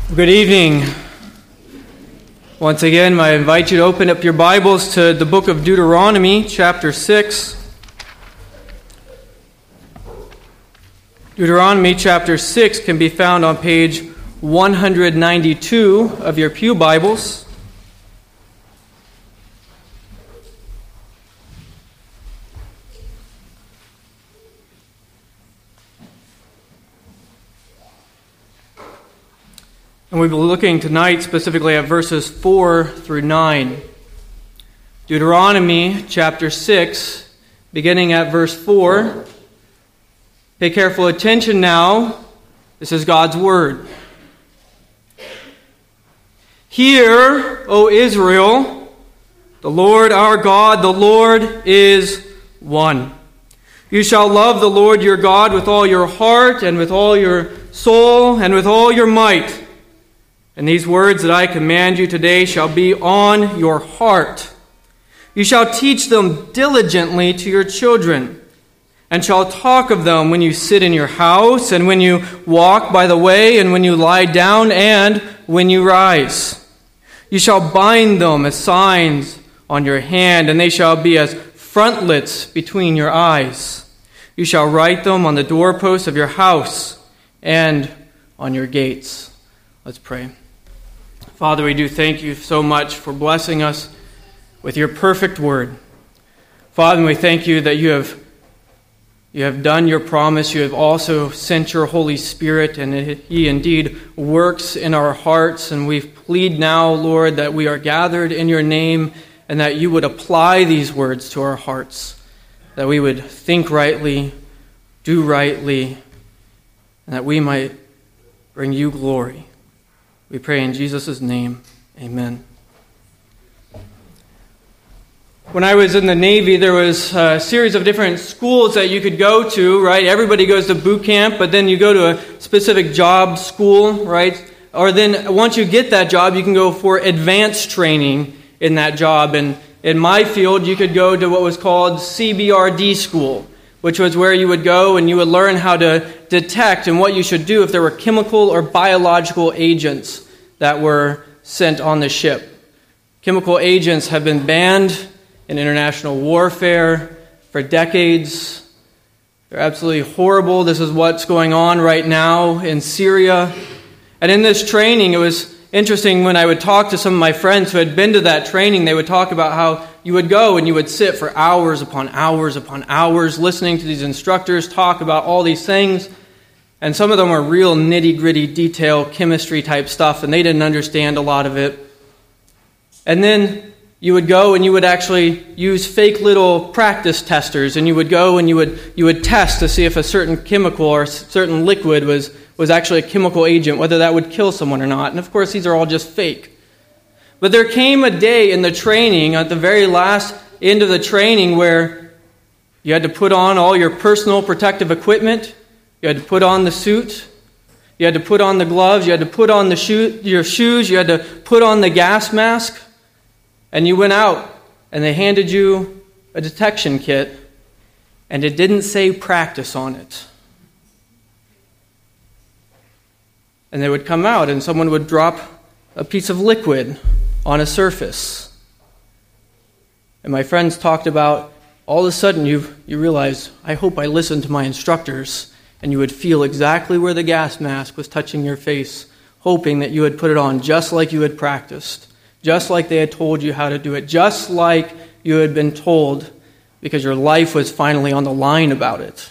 Good evening. Once again, I invite you to open up your Bibles to the book of Deuteronomy, chapter 6. Deuteronomy chapter 6 can be found on page 192 of your pew Bibles. And we'll be looking tonight specifically at verses 4 through 9. Deuteronomy chapter 6, beginning at verse 4. Pay careful attention now. This is God's word. Hear, O Israel, the Lord our God, the Lord is one. You shall love the Lord your God with all your heart and with all your soul and with all your might. And these words that I command you today shall be on your heart. You shall teach them diligently to your children, and shall talk of them when you sit in your house, and when you walk by the way, and when you lie down, and when you rise. You shall bind them as signs on your hand, and they shall be as frontlets between your eyes. You shall write them on the doorposts of your house and on your gates. Let's pray. Father, we do thank you so much for blessing us with your perfect word. Father, we thank you that you have done your promise. You have also sent your Holy Spirit, and he indeed works in our hearts. And we plead now, Lord, that we are gathered in your name, and that you would apply these words to our hearts, that we would think rightly, do rightly, and that we might bring you glory. We pray in Jesus' name, amen. When I was in the Navy, there was a series of different schools that you could go to, right? Everybody goes to boot camp, but then you go to a specific job school, right? Or then once you get that job, you can go for advanced training in that job. And in my field, you could go to what was called CBRD school, which was where you would go and you would learn how to detect and what you should do if there were chemical or biological agents that were sent on the ship. Chemical agents have been banned in international warfare for decades. They're absolutely horrible. This is what's going on right now in Syria. And in this training, it was interesting when I would talk to some of my friends who had been to that training, they would talk about how you would go and you would sit for hours upon hours upon hours listening to these instructors talk about all these things. And some of them were real nitty-gritty detail chemistry type stuff, and they didn't understand a lot of it. And then you would go and you would actually use fake little practice testers, and you would go and you would test to see if a certain chemical or a certain liquid was actually a chemical agent, whether that would kill someone or not. And of course, these are all just fake. But there came a day in the training, at the very last end of the training, where you had to put on all your personal protective equipment. You had to put on the suit. You had to put on the gloves. You had to put on your shoes. You had to put on the gas mask. And you went out, and they handed you a detection kit, and it didn't say practice on it. And they would come out, and someone would drop a piece of liquid on a surface. And my friends talked about, all of a sudden you realize, I hope I listened to my instructors, and you would feel exactly where the gas mask was touching your face, hoping that you had put it on just like you had practiced, just like they had told you how to do it, just like you had been told, because your life was finally on the line about it.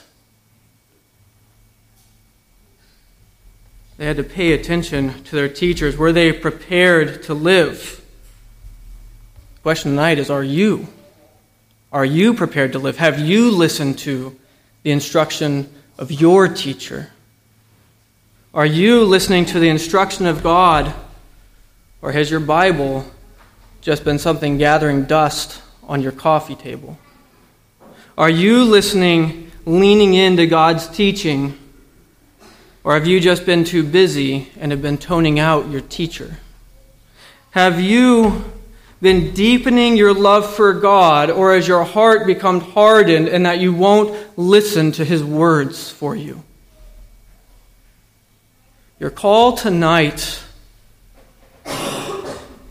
They had to pay attention to their teachers. Were they prepared to live? The question tonight is, are you? Are you prepared to live? Have you listened to the instruction of your teacher? Are you listening to the instruction of God? Or has your Bible just been something gathering dust on your coffee table? Are you listening, leaning into God's teaching? Or have you just been too busy and have been toning out your teacher? Have you been deepening your love for God, or has your heart become hardened and that you won't listen to his words for you? Your call tonight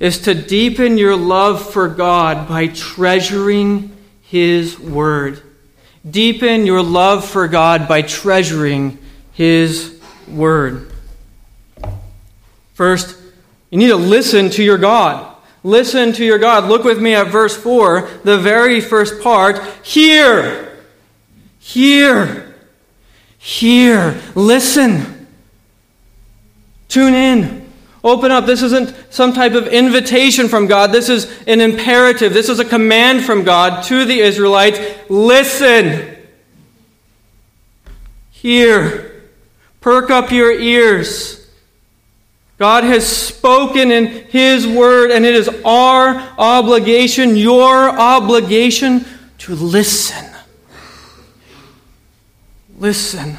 is to deepen your love for God by treasuring His Word. Deepen your love for God by treasuring His Word. First, you need to listen to your God. Listen to your God. Look with me at verse 4, the very first part. Hear, hear, hear. Listen. Tune in. Open up. This isn't some type of invitation from God. This is an imperative. This is a command from God to the Israelites. Listen. Hear. Perk up your ears. God has spoken in His Word, and it is our obligation, your obligation, to listen. Listen.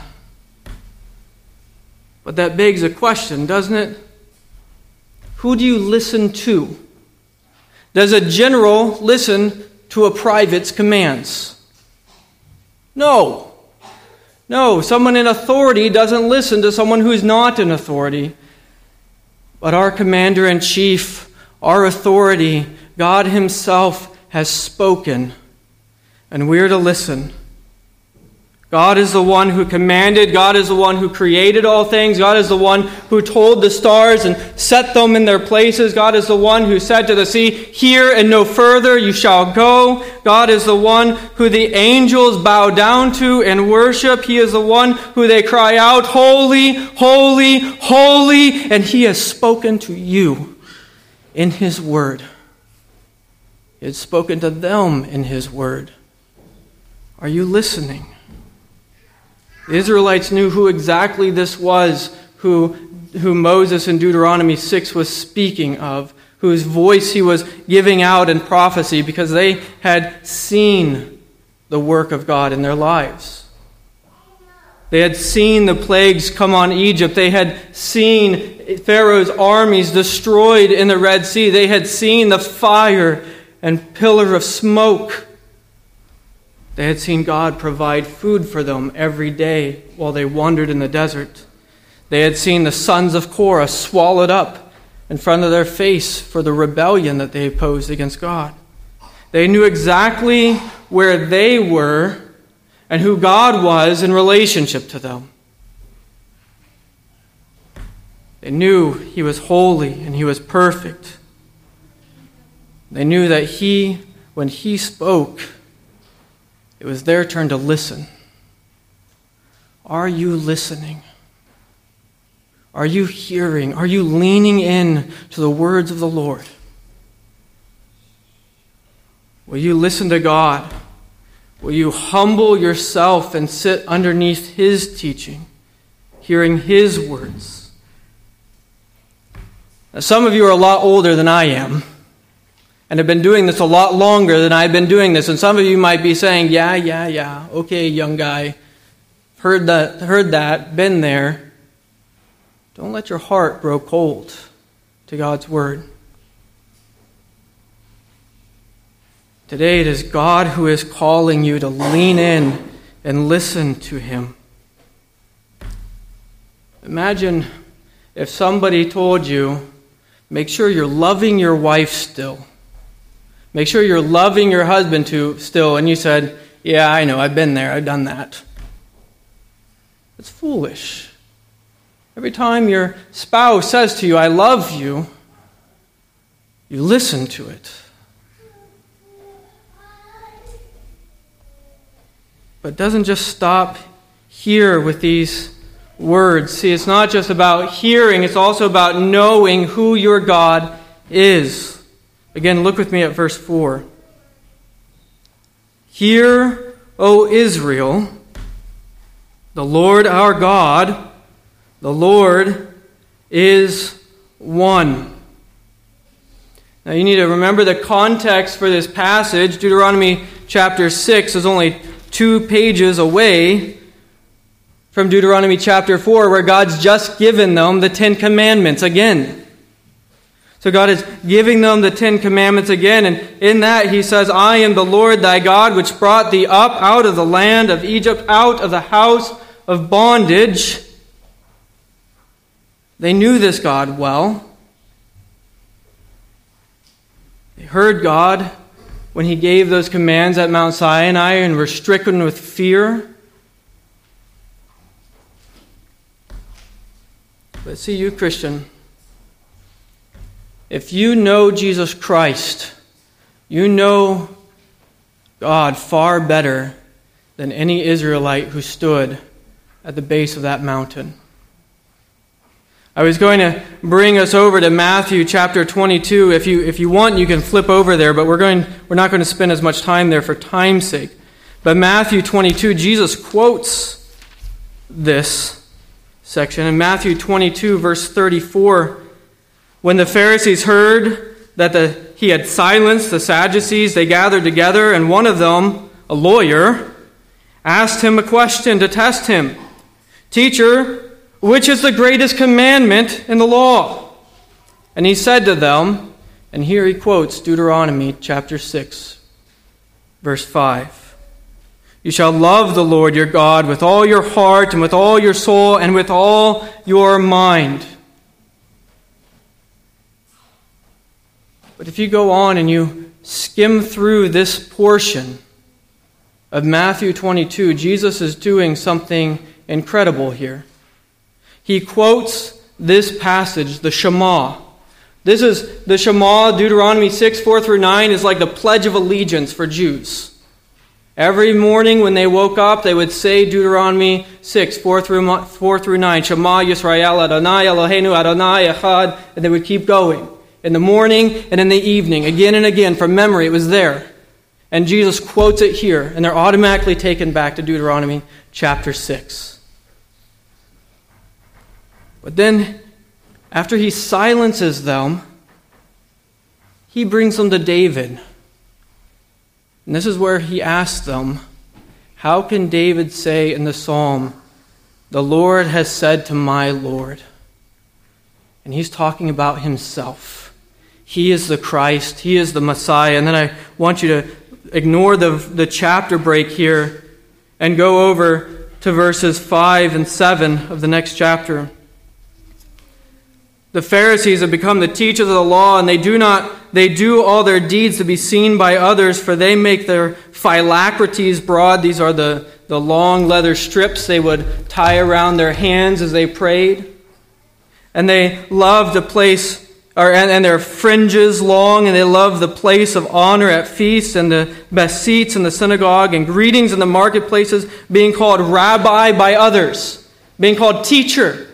But that begs a question, doesn't it? Who do you listen to? Does a general listen to a private's commands? No. No, someone in authority doesn't listen to someone who's not in authority. But our commander-in-chief, our authority, God Himself has spoken, and we're to listen. God is the one who commanded. God is the one who created all things. God is the one who told the stars and set them in their places. God is the one who said to the sea, "Here and no further you shall go." God is the one who the angels bow down to and worship. He is the one who they cry out, "Holy, holy, holy." And He has spoken to you in His Word. He has spoken to them in His Word. Are you listening? The Israelites knew who exactly this was who Moses in Deuteronomy 6 was speaking of, whose voice he was giving out in prophecy, because they had seen the work of God in their lives. They had seen the plagues come on Egypt. They had seen Pharaoh's armies destroyed in the Red Sea. They had seen the fire and pillar of smoke. They had seen God provide food for them every day while they wandered in the desert. They had seen the sons of Korah swallowed up in front of their face for the rebellion that they opposed against God. They knew exactly where they were and who God was in relationship to them. They knew He was holy and He was perfect. They knew that when He spoke, it was their turn to listen. Are you listening? Are you hearing? Are you leaning in to the words of the Lord? Will you listen to God? Will you humble yourself and sit underneath His teaching, hearing His words? Now, some of you are a lot older than I am, and have been doing this a lot longer than I've been doing this. And some of you might be saying, yeah, okay, young guy, heard that, been there. Don't let your heart grow cold to God's Word. Today it is God who is calling you to lean in and listen to Him. Imagine if somebody told you, make sure you're loving your wife still. Make sure you're loving your husband still. And you said, yeah, I know, I've been there, I've done that. It's foolish. Every time your spouse says to you, I love you, you listen to it. But it doesn't just stop here with these words. See, it's not just about hearing, it's also about knowing who your God is. Again, look with me at verse 4. Hear, O Israel, the Lord our God, the Lord is one. Now you need to remember the context for this passage. Deuteronomy chapter 6 is only 2 pages away from Deuteronomy chapter 4, where God's just given them the 10 Commandments again. So God is giving them the 10 Commandments again, and in that He says, I am the Lord thy God, which brought thee up out of the land of Egypt, out of the house of bondage. They knew this God well. heard God when he gave those commands at Mount Sinai and were stricken with fear. But see, you Christian, if you know Jesus Christ, you know God far better than any Israelite who stood at the base of that mountain. I was going to bring us over to Matthew chapter 22. If you want, you can flip over there, but we're not going to spend as much time there for time's sake. But Matthew 22, Jesus quotes this section. In Matthew 22, verse 34, when the Pharisees heard that he had silenced the Sadducees, they gathered together, and one of them, a lawyer, asked him a question to test him. "Teacher, which is the greatest commandment in the law?" And he said to them, and here he quotes Deuteronomy chapter 6, verse 5. "You shall love the Lord your God with all your heart and with all your soul and with all your mind." But if you go on and you skim through this portion of Matthew 22, Jesus is doing something incredible here. He quotes this passage, the Shema. This is the Shema, Deuteronomy 6, 4 through 9, is like the Pledge of Allegiance for Jews. Every morning when they woke up, they would say Deuteronomy 6, 4 through 9, Shema Yisrael Adonai Eloheinu Adonai Echad, and they would keep going. In the morning and in the evening, again and again, from memory, it was there. And Jesus quotes it here, and they're automatically taken back to Deuteronomy chapter 6. But then, after he silences them, he brings them to David. And this is where he asks them, how can David say in the psalm, "The Lord has said to my Lord"? And he's talking about himself. He is the Christ. He is the Messiah. And then I want you to ignore the chapter break here and go over to verses 5 and 7 of the next chapter. The Pharisees have become the teachers of the law, and they do all their deeds to be seen by others, for they make their phylacteries broad. These are the long leather strips they would tie around their hands as they prayed. And they love the place, and their fringes long, and they love the place of honor at feasts and the best seats in the synagogue and greetings in the marketplaces, being called rabbi by others, being called teacher.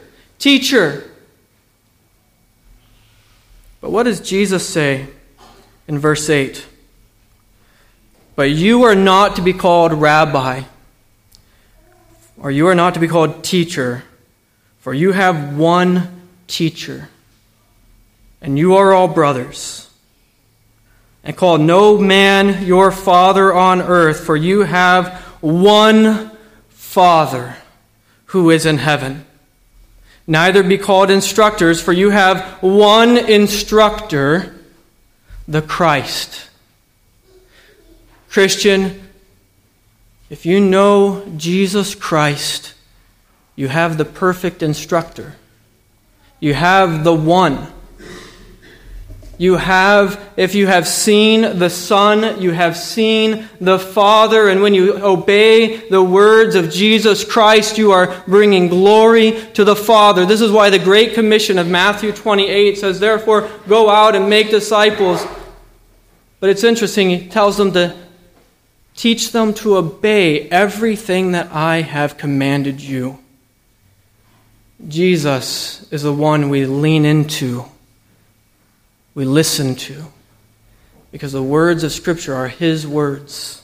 But what does Jesus say in verse 8? "But you are not to be called rabbi, or you are not to be called teacher, for you have one teacher, and you are all brothers. And call no man your father on earth, for you have one Father who is in heaven. Neither be called instructors, for you have one instructor, the Christ." Christian, if you know Jesus Christ, you have the perfect instructor. You have the one. If you have seen the Son, you have seen the Father, and when you obey the words of Jesus Christ, you are bringing glory to the Father. This is why the Great Commission of Matthew 28 says, "Therefore, go out and make disciples." But it's interesting, he tells them to teach them to obey everything that I have commanded you. Jesus is the one we lean into, we listen to, because the words of Scripture are His words.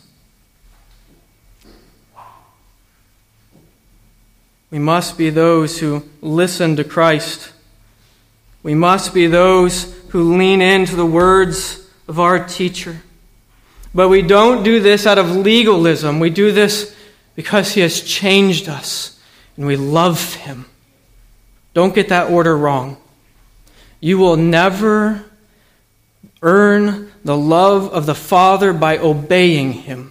We must be those who listen to Christ. We must be those who lean into the words of our teacher. But we don't do this out of legalism. We do this because He has changed us and we love Him. Don't get that order wrong. You will never earn the love of the Father by obeying Him,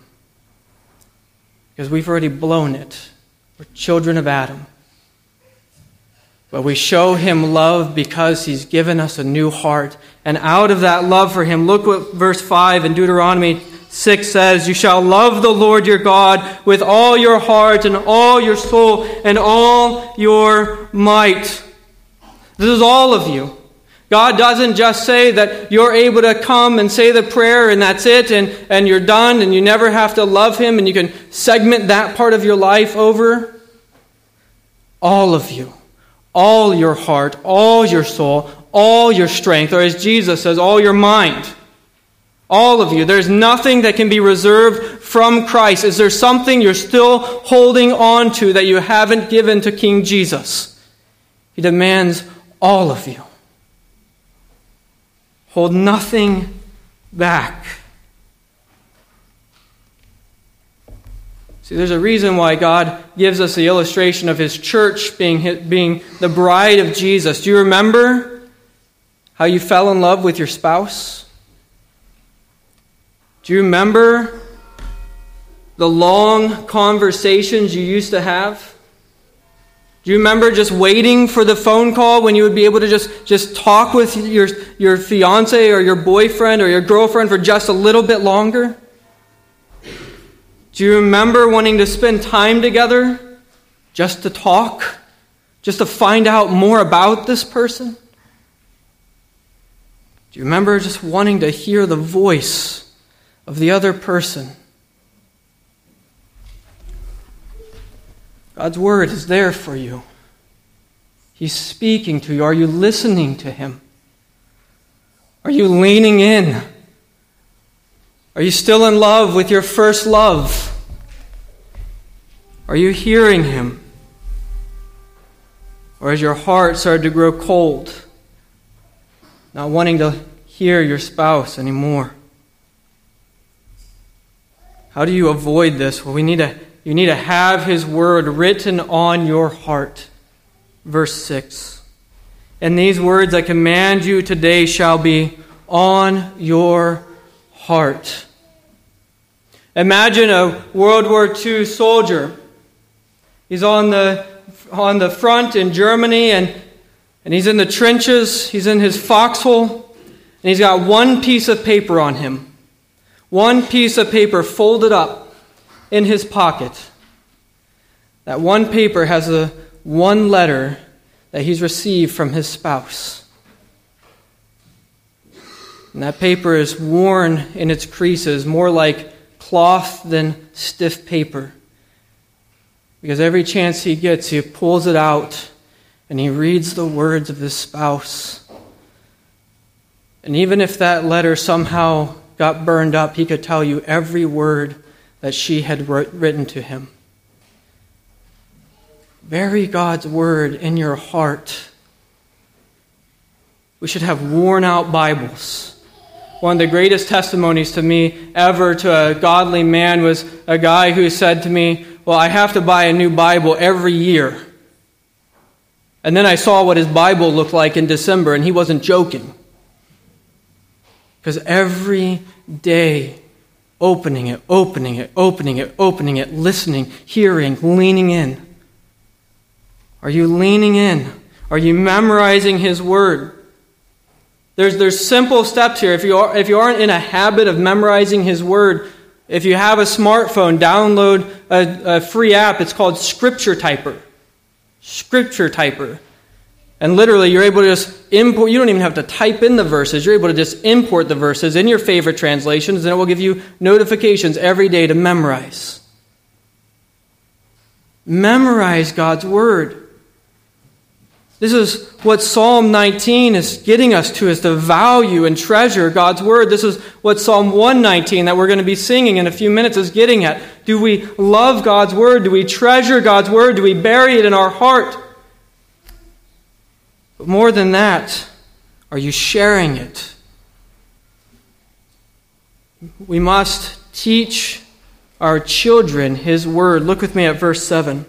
because we've already blown it. We're children of Adam. But we show him love because he's given us a new heart. And out of that love for him, look what verse 5 in Deuteronomy 6 says, "You shall love the Lord your God with all your heart and all your soul and all your might." This is all of you. God doesn't just say that you're able to come and say the prayer and that's it and you're done and you never have to love him and you can segment that part of your life over. All of you. All your heart, all your soul, all your strength, or as Jesus says, all your mind. All of you. There's nothing that can be reserved from Christ. Is there something you're still holding on to that you haven't given to King Jesus? He demands all of you. Hold nothing back. See, there's a reason why God gives us the illustration of his church being the bride of Jesus. Do you remember how you fell in love with your spouse? Do you remember the long conversations you used to have? Do you remember just waiting for the phone call when you would be able to just talk with your fiance or your boyfriend or your girlfriend for just a little bit longer? Do you remember wanting to spend time together just to talk? Just to find out more about this person? Do you remember just wanting to hear the voice of the other person? God's word is there for you. He's speaking to you. Are you listening to him? Are you leaning in? Are you still in love with your first love? Are you hearing him? Or has your heart started to grow cold, not wanting to hear your spouse anymore? How do you avoid this? Well, you need to have his word written on your heart. Verse 6. "And these words I command you today shall be on your heart." Imagine a World War II soldier. He's on the front in Germany and he's in the trenches. He's in his foxhole. And he's got one piece of paper on him. One piece of paper folded up in his pocket. That one paper has the one letter that he's received from his spouse. And that paper is worn in its creases, more like cloth than stiff paper. Because every chance he gets, he pulls it out and he reads the words of his spouse. And even if that letter somehow got burned up, he could tell you every word that she had written to him. Bury God's word in your heart. We should have worn out Bibles. One of the greatest testimonies to me ever to a godly man was a guy who said to me, "Well, I have to buy a new Bible every year." And then I saw what his Bible looked like in December, and he wasn't joking. Because every day, opening it, listening, hearing, leaning in. Are you leaning in? Are you memorizing his word? There's simple steps here. If you aren't in a habit of memorizing his word, if you have a smartphone, download a free app. It's called Scripture Typer. Scripture Typer. And literally, you're able to just import. You don't even have to type in the verses. You're able to just import the verses in your favorite translations, and it will give you notifications every day to memorize. Memorize God's word. This is what Psalm 19 is getting us to, is to value and treasure God's word. This is what Psalm 119 that we're going to be singing in a few minutes is getting at. Do we love God's word? Do we treasure God's word? Do we bury it in our heart? But more than that, are you sharing it? We must teach our children his word. Look with me at verse 7.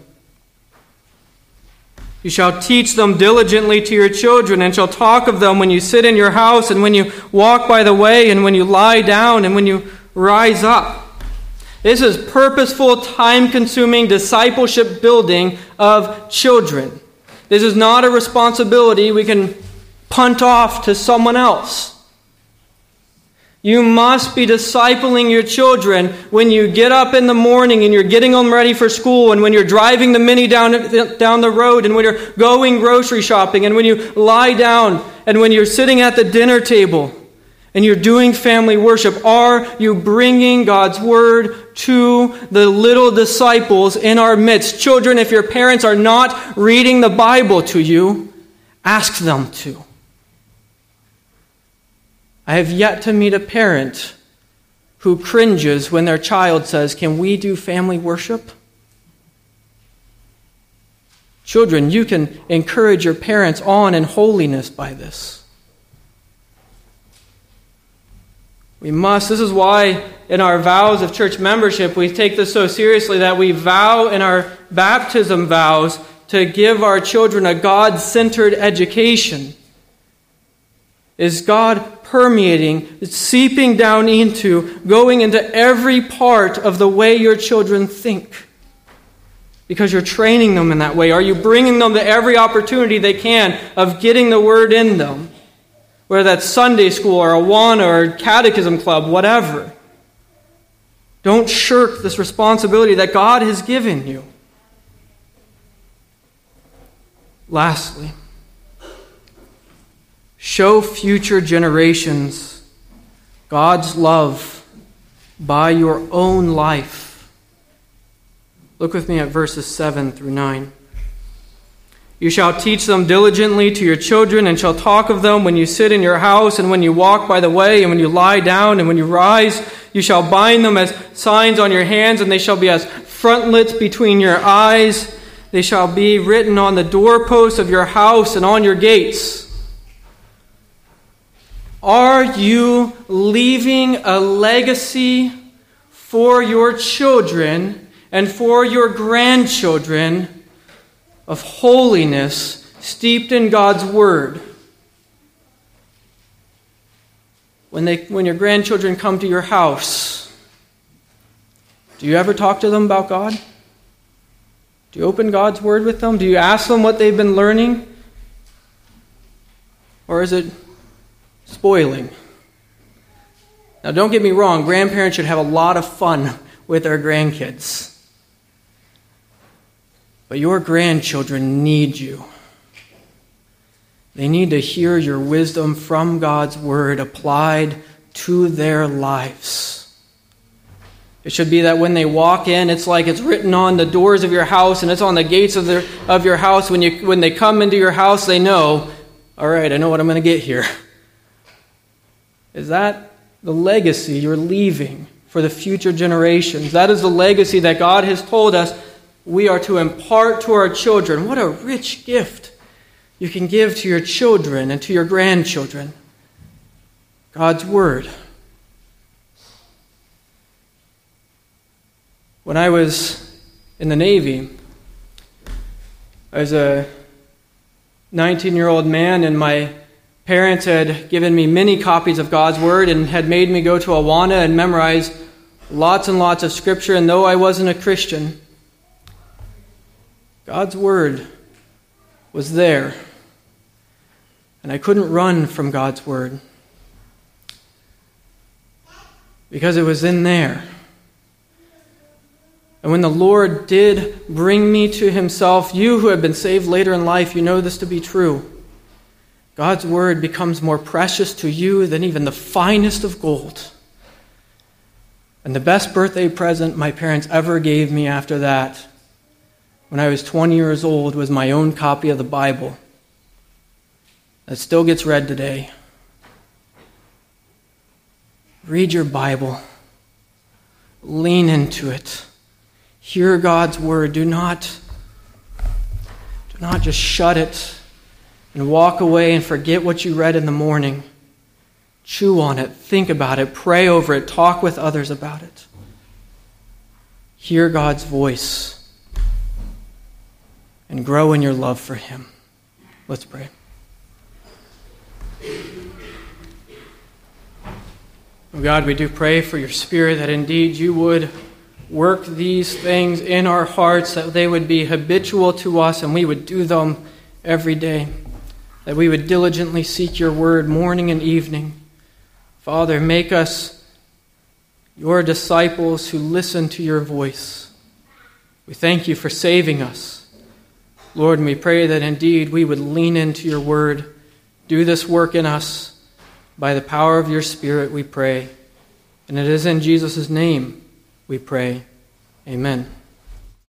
"You shall teach them diligently to your children, and shall talk of them when you sit in your house, and when you walk by the way, and when you lie down, and when you rise up." This is purposeful, time-consuming discipleship building of children. This is not a responsibility we can punt off to someone else. You must be discipling your children when you get up in the morning and you're getting them ready for school, and when you're driving the Mini down the road, and when you're going grocery shopping, and when you lie down, and when you're sitting at the dinner table and you're doing family worship. Are you bringing God's word to the little disciples in our midst? Children, if your parents are not reading the Bible to you, ask them to. I have yet to meet a parent who cringes when their child says, "Can we do family worship?" Children, you can encourage your parents on in holiness by this. We must. This is why in our vows of church membership, we take this so seriously that we vow in our baptism vows to give our children a God-centered education. Is God permeating, seeping down into, going into every part of the way your children think? Because you're training them in that way. Are you bringing them to every opportunity they can of getting the word in them? Whether that's Sunday school or Awana or catechism club, whatever. Don't shirk this responsibility that God has given you. Lastly, show future generations God's love by your own life. Look with me at verses 7 through 9. You shall teach them diligently to your children, and shall talk of them when you sit in your house, and when you walk by the way, and when you lie down, and when you rise. You shall bind them as signs on your hands, and they shall be as frontlets between your eyes. They shall be written on the doorposts of your house and on your gates. Are you leaving a legacy for your children and for your grandchildren of holiness steeped in God's word? When your grandchildren come to your house, do you ever talk to them about God? Do you open God's word with them? Do you ask them what they've been learning? Or is it spoiling? Now, don't get me wrong, grandparents should have a lot of fun with their grandkids. But your grandchildren need you. They need to hear your wisdom from God's word applied to their lives. It should be that when they walk in, it's like it's written on the doors of your house and it's on the gates of your house. When they come into your house, they know, all right, I know what I'm going to get here. Is that the legacy you're leaving for the future generations? That is the legacy that God has told us we are to impart to our children. What a rich gift you can give to your children and to your grandchildren. God's word. When I was in the Navy, I was a 19-year-old man, and my parents had given me many copies of God's word and had made me go to Awana and memorize lots and lots of scripture. And though I wasn't a Christian, God's word was there. And I couldn't run from God's word because it was in there. And when the Lord did bring me to himself, you who have been saved later in life, you know this to be true. God's word becomes more precious to you than even the finest of gold. And the best birthday present my parents ever gave me after that, when I was 20 years old, was my own copy of the Bible that still gets read today. Read your Bible. Lean into it. Hear God's word. Do not just shut it and walk away and forget what you read in the morning. Chew on it. Think about it. Pray over it. Talk with others about it. Hear God's voice and grow in your love for him. Let's pray. Oh God, we do pray for your Spirit that indeed you would work these things in our hearts, that they would be habitual to us and we would do them every day, that we would diligently seek your word morning and evening. Father, make us your disciples who listen to your voice. We thank you for saving us. Lord, and we pray that indeed we would lean into your word. Do this work in us by the power of your Spirit, we pray. And it is in Jesus' name we pray. Amen.